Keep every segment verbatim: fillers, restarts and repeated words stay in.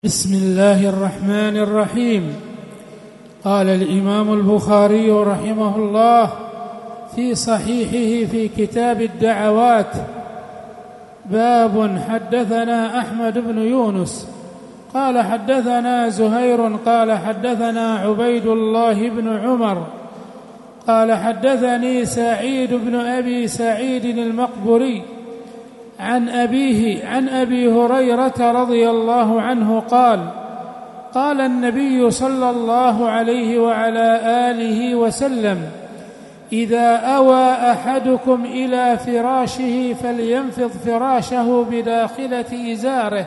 بسم الله الرحمن الرحيم. قال الإمام البخاري رحمه الله في صحيحه في كتاب الدعوات: باب حدثنا أحمد بن يونس قال حدثنا زهير قال حدثنا عبيد الله بن عمر قال حدثني سعيد بن أبي سعيد المقبري عن أبيه عن أبي هريرة رضي الله عنه قال: قال النبي صلى الله عليه وعلى آله وسلم: إذا أوى أحدكم إلى فراشه فلينفض فراشه بداخلة إزاره،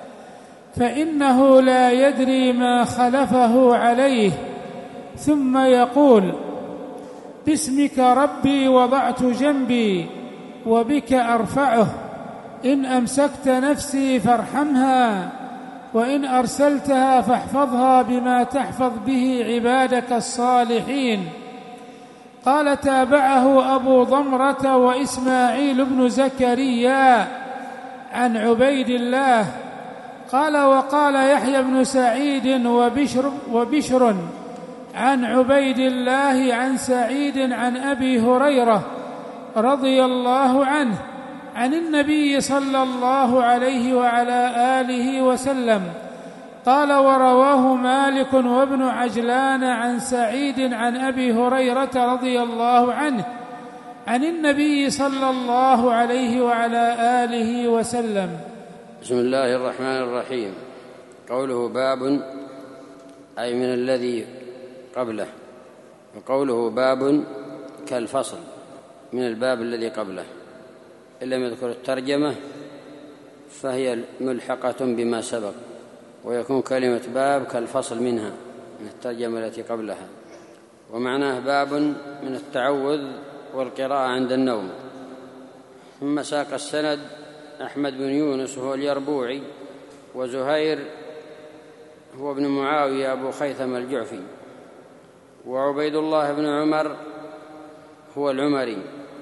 فإنه لا يدري ما خلفه عليه، ثم يقول: باسمك ربي وضعت جنبي وبك أرفعه، إن أمسكت نفسي فارحمها، وإن أرسلتها فاحفظها بما تحفظ به عبادك الصالحين. قال: تابعه أبو ضمرة وإسماعيل بن زكريا عن عبيد الله. قال: وقال يحيى بن سعيد وبشر, وبشر عن عبيد الله عن سعيد عن أبي هريرة رضي الله عنه عن النبي صلى الله عليه وعلى آله وسلم قال: ورواه مالك وابن عجلان عن سعيد عن أبي هريرة رضي الله عنه عن النبي صلى الله عليه وعلى آله وسلم. بسم الله الرحمن الرحيم. قوله باب أي من الذي قبله، وقوله باب كالفصل من الباب الذي قبله، إن لم يذكر الترجمة فهي ملحقة بما سبق، ويكون كلمة باب كالفصل منها من الترجمة التي قبلها. ومعناه باب من التعوذ والقراءة عند النوم. ثم ساق السند: أحمد بن يونس هو اليربوعي، وزهير هو ابن معاوية أبو خيثم الجعفي، وعبيد الله بن عمر هو العمري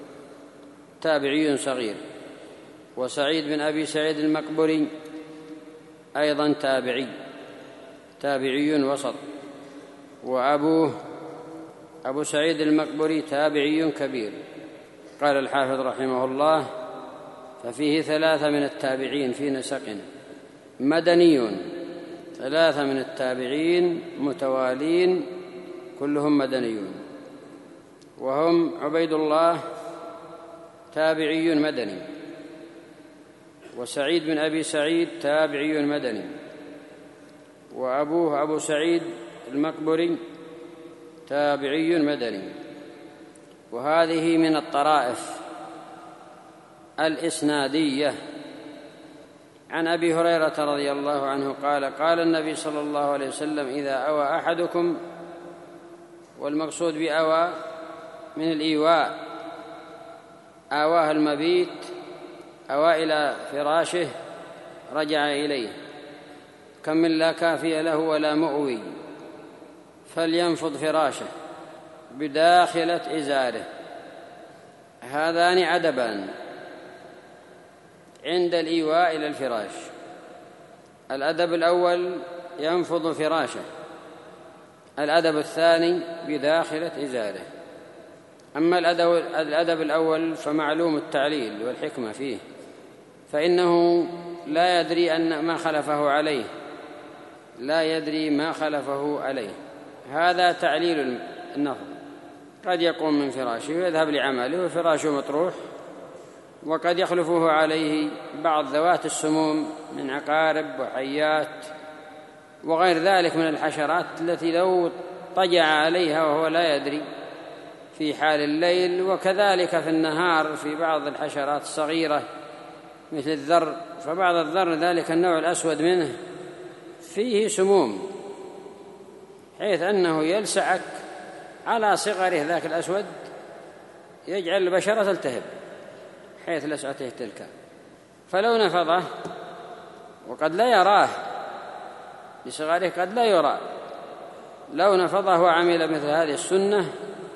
تابعي صغير، وسعيد بن أبي سعيد المقبري أيضا تابعي تابعي وسط، وأبوه أبو سعيد المقبري تابعي كبير. قال الحافظ رحمه الله: ففيه ثلاثة من التابعين في نسق مدنيون، ثلاثة من التابعين متوالين كلهم مدنيون، وهم عبيد الله تابعي مدني، وسعيد بن أبي سعيد تابعي مدني، وأبوه أبو سعيد المقبري تابعي مدني. وهذه من الطرائف الإسنادية. عن أبي هريرة رضي الله عنه قال: قال النبي صلى الله عليه وسلم: إذا أوى أحدكم، والمقصود بأوى من الإيواء، آواه المبيت، أوى إلى فراشه رجع إليه، كم من لا كافي له ولا مؤوي، فلينفض فراشه بداخلة إزاره. هذان عدبان عند الإيواء إلى الفراش. الأدب الأول ينفض فراشه، الأدب الثاني بداخلة إزاره. أما الأدب الأول فمعلوم التعليل والحكمة فيه، فإنه لا يدري أن ما خلفه عليه لا يدري ما خلفه عليه هذا تعليل النفض. قد يقوم من فراشه ويذهب لعمله وفراشه مطروح، وقد يخلفه عليه بعض ذوات السموم من عقارب وحيات وغير ذلك من الحشرات التي لو طجع عليها وهو لا يدري في حال الليل، وكذلك في النهار في بعض الحشرات الصغيرة مثل الذر. فبعض الذر ذلك النوع الأسود منه فيه سموم، حيث أنه يلسعك على صغره ذاك الأسود، يجعل البشرة تلتهب حيث لسعته تلك، فلو نفضه، وقد لا يراه لصغره قد لا يرى، لو نفضه وعمل مثل هذه السنة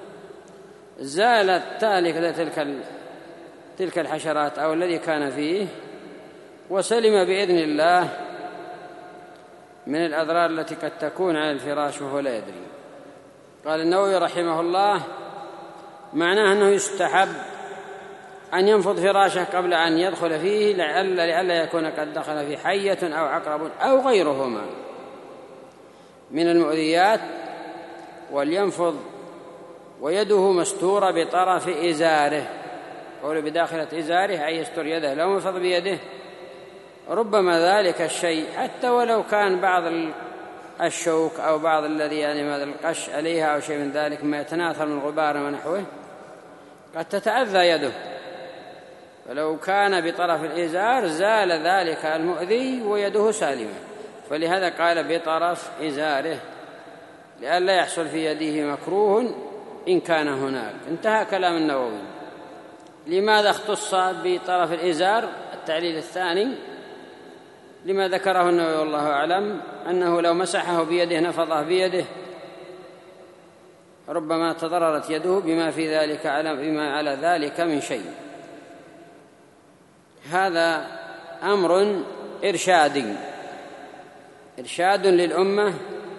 زالت تالك تلك تلك الحشرات أو الذي كان فيه، وسلم بإذن الله من الأضرار التي قد تكون على الفراش وهو لا يدري. قال النووي رحمه الله: معناه أنه يستحب أن ينفض فراشه قبل أن يدخل فيه لئلا لئلا يكون قد دخل في حية أو عقرب أو غيرهما من المؤذيات، ولينفض ويده مستورة بطرف إزاره، قول بداخلة إزاره أي يستر يده، لو ينفض بيده ربما ذلك الشيء حتى ولو كان بعض الشوك أو بعض الذي يعني ماذا القش عليها أو شيء من ذلك ما يتناثر من غبار ونحوه قد تتأذى يده، فلو كان بطرف الإزار زال ذلك المؤذي ويده سالمة، فلهذا قال بطرف إزاره لئلا يحصل في يده مكروه إن كان هناك. انتهى كلام النووي. لماذا اختص بطرف الإزار؟ التعليل الثاني لما ذكره النووي والله أعلم أنه لو مسحه بيده نفضه بيده ربما تضررت يده بما في ذلك على بما على ذلك من شيء. هذا أمر إرشادي إرشاد للأمة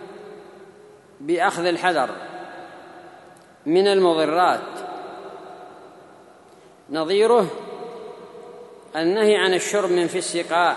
بأخذ الحذر من المضرات، نظيره النهي عن الشرب من في السقاء،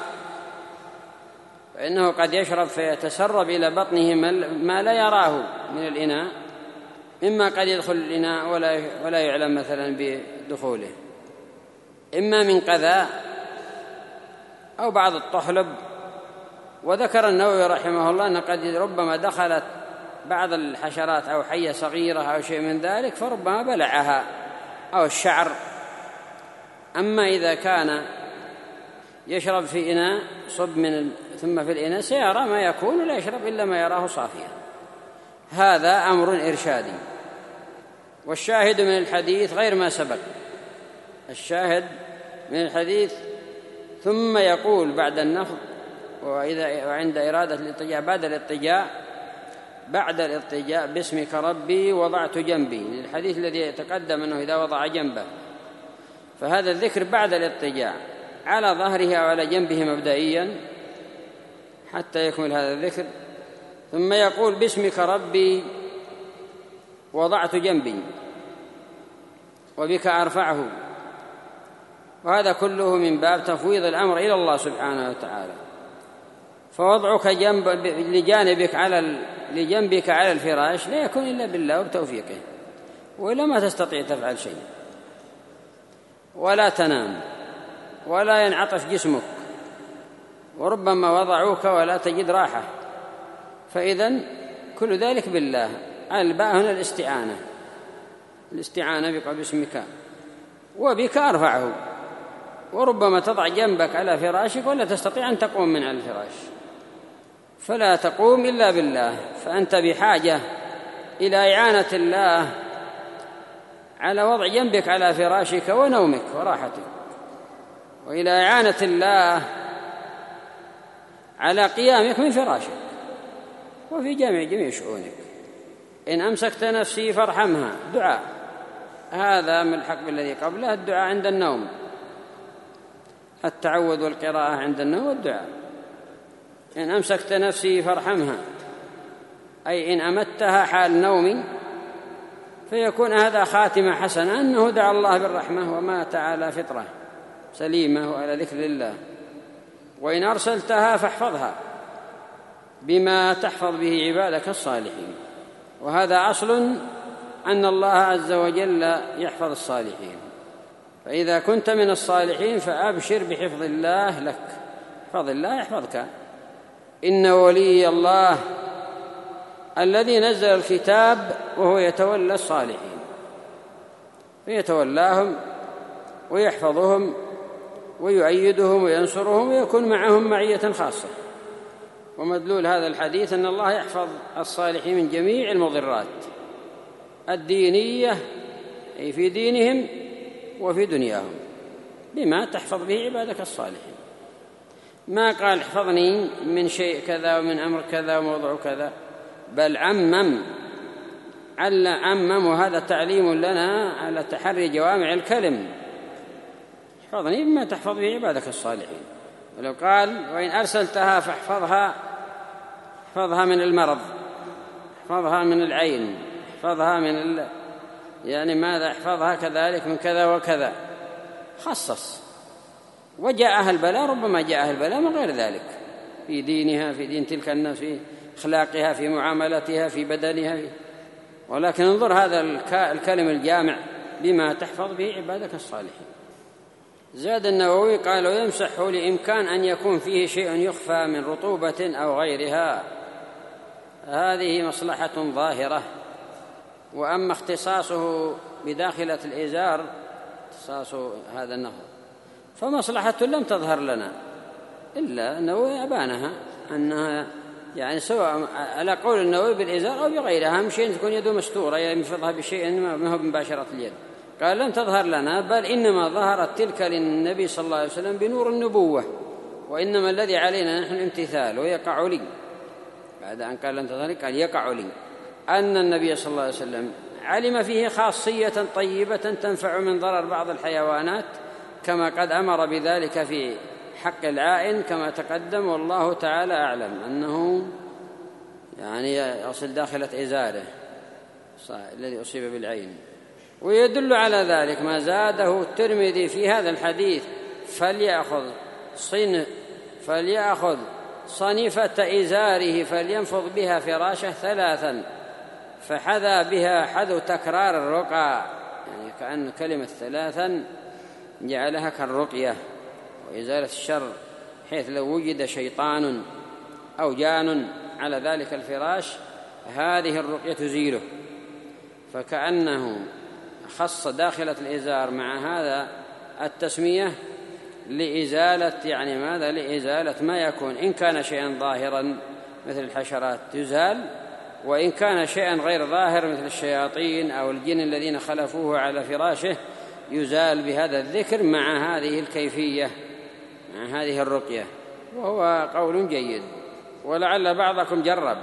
فإنه قد يشرب فيتسرب إلى بطنه ما لا يراه من الإناء، إما قد يدخل الإناء ولا يعلم مثلا بدخوله، إما من قذى أو بعض الطحلب. وذكر النووي رحمه الله أن قد ربما دخلت بعض الحشرات أو حية صغيرة أو شيء من ذلك فربما بلعها أو الشعر. أما إذا كان يشرب في إناء صب من ثم في الإناء سيرى ما يكون ولا يشرب إلا ما يراه صافيا. هذا أمر إرشادي. والشاهد من الحديث غير ما سبق، الشاهد من الحديث ثم يقول بعد النفض وإذا وعند إرادة الاضطجاع بعد الاضطجاع بعد الاضطجاع باسمك ربي وضعت جنبي، الحديث الذي يتقدم أنه إذا وضع جنبه، فهذا الذكر بعد الاضطجاع على ظهره أو على جنبه مبدئيا حتى يكمل هذا الذكر، ثم يقول باسمك ربي وضعت جنبي وبك أرفعه، وهذا كله من باب تفويض الأمر إلى الله سبحانه وتعالى. فوضعك جنب لجانبك على لجنبك على الفراش لا يكون إلا بالله وبتوفيقه، وإلا ما تستطيع تفعل شيء، ولا تنام ولا ينعطف جسمك، وربما وضعوك ولا تجد راحة. فإذن كل ذلك بالله. الباء هنا الاستعانة، الاستعانة بك باسمك وبك أرفعه، وربما تضع جنبك على فراشك ولا تستطيع أن تقوم من على الفراش، فلا تقوم إلا بالله، فأنت بحاجة إلى إعانة الله على وضع جنبك على فراشك ونومك وراحتك، وإلى إعانة الله على قيامك من فراشك وفي جميع جميع شؤونك. إن أمسكت نفسي فارحمها، دعاء، هذا من الحق الذي قبله، الدعاء عند النوم، التعوذ والقراءة عند النوم والدعاء. إن أمسكت نفسي فارحمها أي إن أمتها حال نومي، فيكون هذا خاتمة حسنة أنه دعا الله بالرحمة ومات على فطرة سليمة وعلى ذكر الله. وإن أرسلتها فاحفظها بما تحفظ به عبادك الصالحين، وهذا أصل أن الله عز وجل يحفظ الصالحين، فإذا كنت من الصالحين فأبشر بحفظ الله لك، احفظ الله يحفظك. إن ولي الله الذي نزل الكتاب وهو يتولى الصالحين، فيتولاهم ويحفظهم ويؤيدهم وينصرهم ويكون معهم معية خاصة. ومدلول هذا الحديث أن الله يحفظ الصالحين من جميع المضرات الدينية أي في دينهم وفي دنياهم بما تحفظ به عبادك الصالحين. ما قال احفظني من شيء كذا ومن أمر كذا وموضوع كذا، بل عمم عل عمم وهذا تعليم لنا على تحري جوامع الكلم. احفظني بما تحفظ به عبادك الصالحين. ولو قال وإن أرسلتها فاحفظها احفظها من المرض، احفظها من العين، احفظها من ال... يعني ماذا، احفظها كذلك من كذا وكذا، خصص. وجاءها البلاء، ربما جاءها البلاء من غير ذلك، في دينها، في دين تلك النفس، في أخلاقها، في معاملتها، في بدنها، في... ولكن انظر هذا الكلم الجامع بما تحفظ به عبادك الصالحين. زاد النووي قال: ويمسح لإمكان أن يكون فيه شيء يخفى من رطوبة أو غيرها، هذه مصلحة ظاهرة. وأما اختصاصه بداخلة الإزار، اختصاص هذا النهر، فمصلحة لم تظهر لنا، إلا أنه أبانها أنها يعني سواء على قول النووي بالإزار أو بغيرها، أهم شيء تكون يده مستورة، يعني يفضها بشيء ما هو بمباشرة اليد. قال: لم تظهر لنا، بل إنما ظهرت تلك للنبي صلى الله عليه وسلم بنور النبوة، وإنما الذي علينا نحن الامتثال. ويقع لي بعد أن قال لم تظهر، قال: يقع لي أن النبي صلى الله عليه وسلم علم فيه خاصية طيبة تنفع من ضرر بعض الحيوانات، كما قد أمر بذلك في حق العائن كما تقدم، والله تعالى أعلم، أنه يعني يصل داخلة إزاره الذي أصيب بالعين. ويدل على ذلك ما زاده الترمذي في هذا الحديث: فليأخذ صن فليأخذ صنيفة إزاره فلينفض بها فراشه ثلاثا، فحذا بها حذو تكرار الرقى، يعني كأن كلمة ثلاثا جعلها كالرقية وإزالة الشر، حيث لو وجد شيطان أو جان على ذلك الفراش هذه الرقية تزيله، فكأنه خص داخلة الإزار مع هذا التسمية لإزالة يعني ماذا لإزالة ما يكون، إن كان شيئا ظاهرا مثل الحشرات يزال، وإن كان شيئا غير ظاهر مثل الشياطين أو الجن الذين خلفوه على فراشه يزال بهذا الذكر مع هذه الكيفية، مع هذه الرقية. وهو قول جيد. ولعل بعضكم جرب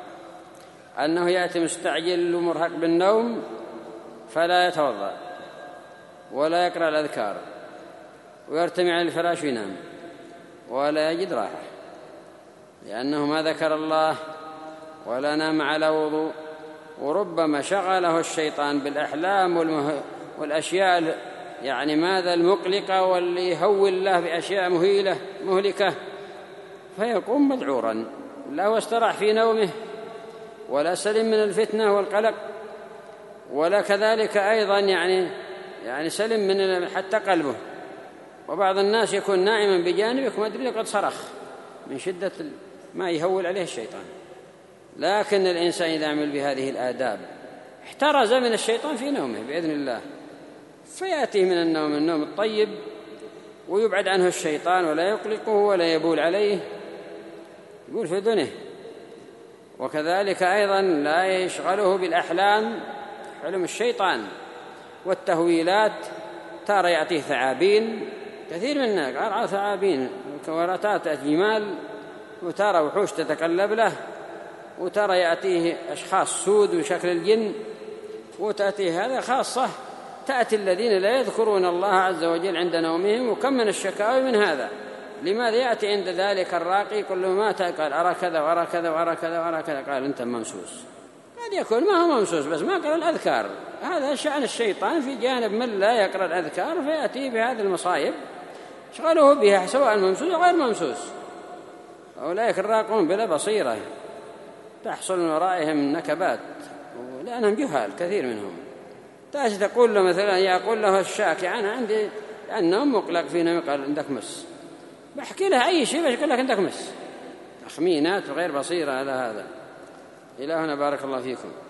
أنه يأتي مستعجل ومرهق بالنوم فلا يتوضأ ولا يقرأ الأذكار ويرتمي على الفراش وينام ولا يجد راحة، لأنه ما ذكر الله ولا نام على وضوء، وربما شغله الشيطان بالأحلام والمه... والأشياء يعني ماذا المقلقة واللي يهول له بأشياء مهيلة مهلكة، فيقوم مذعورا، لا هو استراح في نومه ولا سلم من الفتنة والقلق، ولا كذلك أيضا يعني يعني سلم من حتى قلبه. وبعض الناس يكون نائما بجانبك ما أدري قد صرخ من شدة ما يهول عليه الشيطان. لكن الإنسان إذا عمل بهذه الآداب احترز من الشيطان في نومه بإذن الله، فيأتيه من النوم النوم الطيب ويبعد عنه الشيطان ولا يقلقه ولا يبول عليه، يقول في أذنه. وكذلك أيضا لا يشغله بالأحلام، حلم الشيطان والتهويلات، ترى يأتيه ثعابين، كثير منا قرأ ثعابين كورتات جمال، وترى وحوش تتقلب له، وترى يأتيه أشخاص سود وشكل الجن، وتأتيه هذا خاصة تأتي الذين لا يذكرون الله عز وجل عند نومهم. وكم من الشكاوى من هذا. لماذا يأتي عند ذلك الراقي كل ما قال أرى كذا وأرى كذا وأرى كذا وأرى كذا، قال أنت ممسوس، قد يكون ما هو ممسوس بس ما قرأ الأذكار. هذا شأن الشيطان في جانب من لا يقرأ الأذكار، فيأتي بهذه المصائب شغله بها سواء ممسوس أو غير ممسوس. أولئك الراقون بلا بصيرة تحصل من ورائهم نكبات، لأنهم جهال كثير منهم. تأتي تقول له مثلا يقول له الشاكي أنا عندي النوم مقلق في نوم، قال عندك مس، بحكي له أي شيء بقول لك عندك مس، تخمينات وغير بصيرة على هذا. إلهنا بارك الله فيكم.